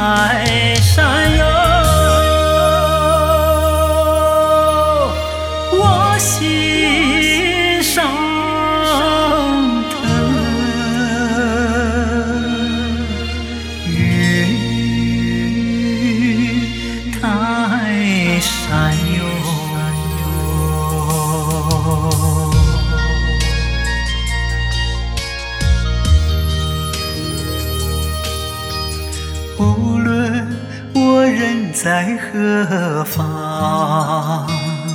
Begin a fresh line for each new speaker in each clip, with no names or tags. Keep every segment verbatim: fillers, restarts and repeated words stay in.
太闪耀，我心上疼。云太闪耀，无论我人在何方，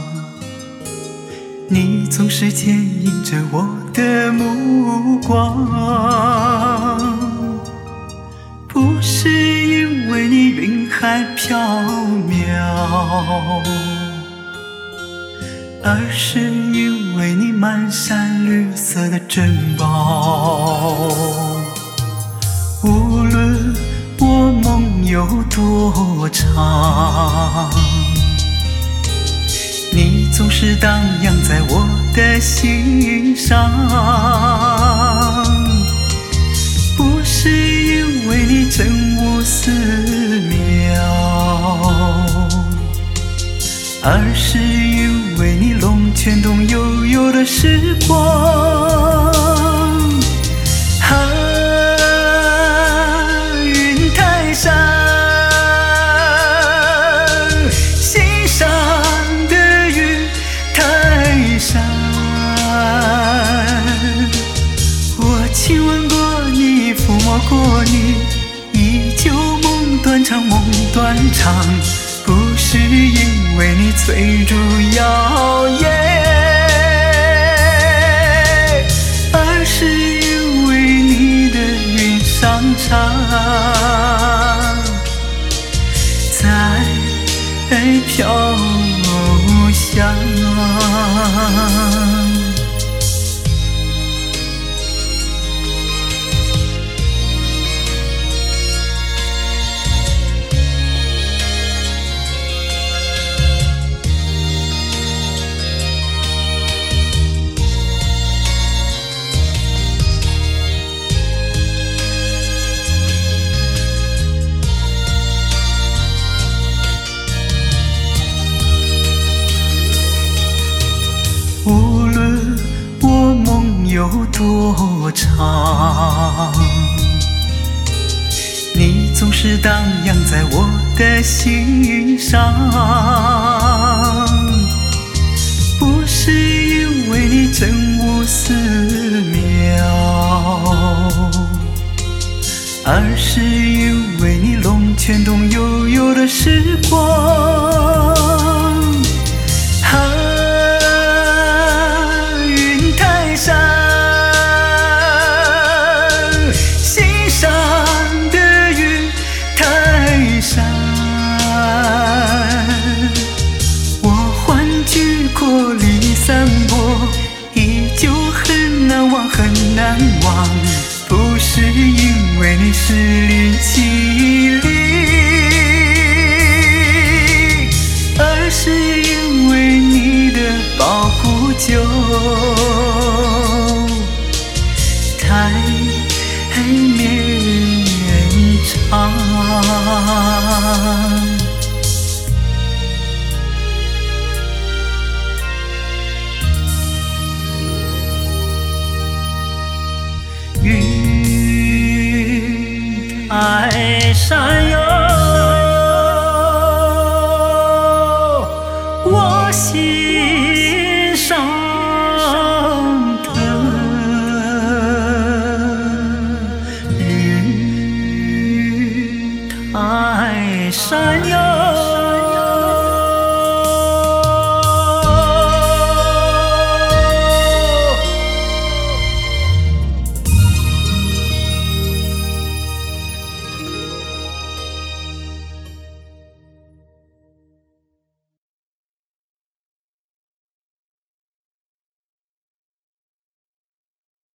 你总是牵引着我的目光。不是因为你云海飘渺，而是因为你满山绿色的珍宝。无论我梦有多长，你总是荡漾在我的心上。不是因为你真无寺庙，而是因为你龙泉洞悠悠的时光。亲吻过你，抚摸过你，依旧梦断肠，梦断肠。不是因为你翠竹摇曳，而是因为你的云上长，在飘香。无论我梦有多长，你总是荡漾在我的心上。不是因为你真无寺庙，而是因为你龙泉洞悠悠的时光。过离散波，依旧很难忘，很难忘。不是因为你是林绮丽，而是因为你的保护酒太绵长。云太闪耀，我心上疼。云太闪耀。